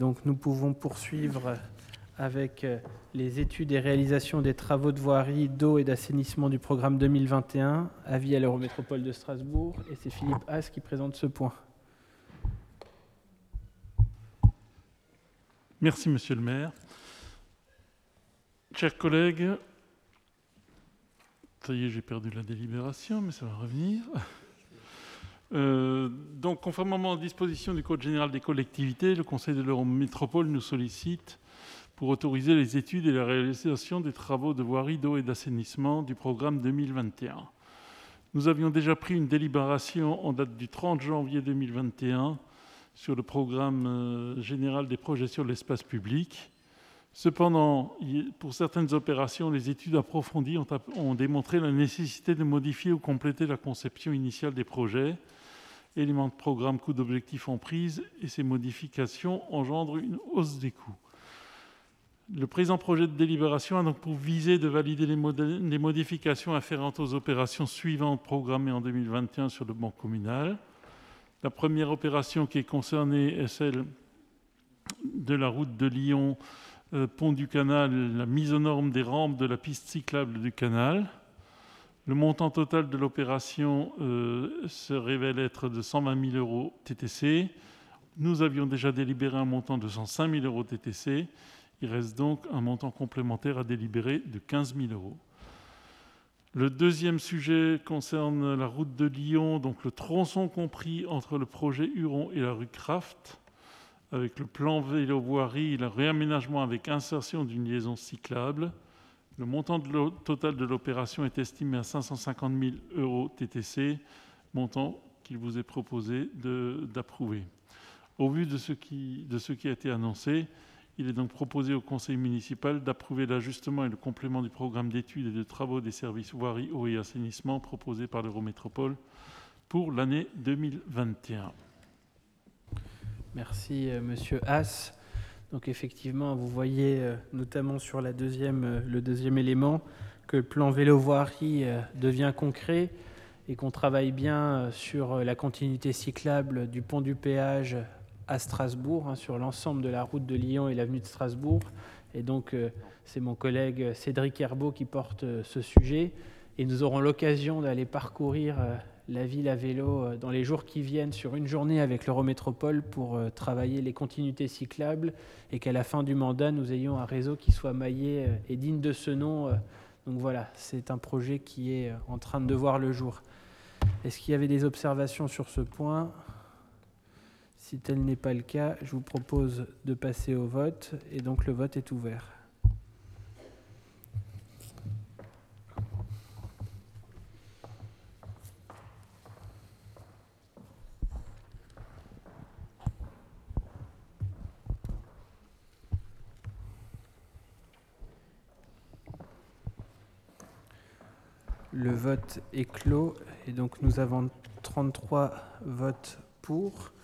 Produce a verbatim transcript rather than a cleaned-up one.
Donc nous pouvons poursuivre avec les études et réalisations des travaux de voirie, d'eau et d'assainissement du programme deux mille vingt et un, avis à l'Eurométropole de Strasbourg, et c'est Philippe Haas qui présente ce point. Merci, Monsieur le maire. Chers collègues, ça y est, j'ai perdu la délibération, mais ça va revenir. Euh, donc, conformément aux dispositions du Code général des collectivités, le Conseil de l'Eurométropole nous sollicite pour autoriser les études et la réalisation des travaux de voirie, d'eau et d'assainissement du programme deux mille vingt et un. Nous avions déjà pris une délibération en date du trente janvier deux mille vingt et un sur le programme euh, général des projets sur l'espace public. Cependant, pour certaines opérations, les études approfondies ont, ont démontré la nécessité de modifier ou compléter la conception initiale des projets, éléments de programme, coûts d'objectifs en prise, et ces modifications engendrent une hausse des coûts. Le présent projet de délibération a donc pour visée de valider les, les modifications afférentes aux opérations suivantes programmées en deux mille vingt et un sur le ban communal. La première opération qui est concernée est celle de la route de Lyon, euh, pont du canal, la mise aux normes des rampes de la piste cyclable du canal. Le montant total de l'opération euh, se révèle être de cent vingt mille euros T T C. Nous avions déjà délibéré un montant de cent cinq mille euros T T C. Il reste donc un montant complémentaire à délibérer de quinze mille euros. Le deuxième sujet concerne la route de Lyon, donc le tronçon compris entre le projet Huron et la rue Kraft, avec le plan vélo-voirie et le réaménagement avec insertion d'une liaison cyclable. Le montant de total de l'opération est estimé à cinq cent cinquante mille euros T T C, montant qu'il vous est proposé d'approuver. Au vu de ce, qui, de ce qui a été annoncé, il est donc proposé au conseil municipal d'approuver l'ajustement et le complément du programme d'études et de travaux des services voirie, eau et assainissement proposé par l'Eurométropole pour l'année deux mille vingt et un. Merci, euh, Monsieur Haas. Donc effectivement, vous voyez euh, notamment sur la deuxième, euh, le deuxième élément que le plan vélo-voirie euh, devient concret et qu'on travaille bien euh, sur euh, la continuité cyclable du pont du péage à Strasbourg, hein, sur l'ensemble de la route de Lyon et l'avenue de Strasbourg. Et donc, euh, c'est mon collègue Cédric Herbeau qui porte euh, ce sujet. Et nous aurons l'occasion d'aller parcourir euh, la ville à vélo euh, dans les jours qui viennent sur une journée avec l'Eurométropole pour euh, travailler les continuités cyclables et qu'à la fin du mandat, nous ayons un réseau qui soit maillé euh, et digne de ce nom. Euh, donc voilà, c'est un projet qui est euh, en train de voir le jour. Est-ce qu'il y avait des observations sur ce point ? Si tel n'est pas le cas, je vous propose de passer au vote, et donc le vote est ouvert. Le vote est clos, et donc nous avons trente-trois votes pour,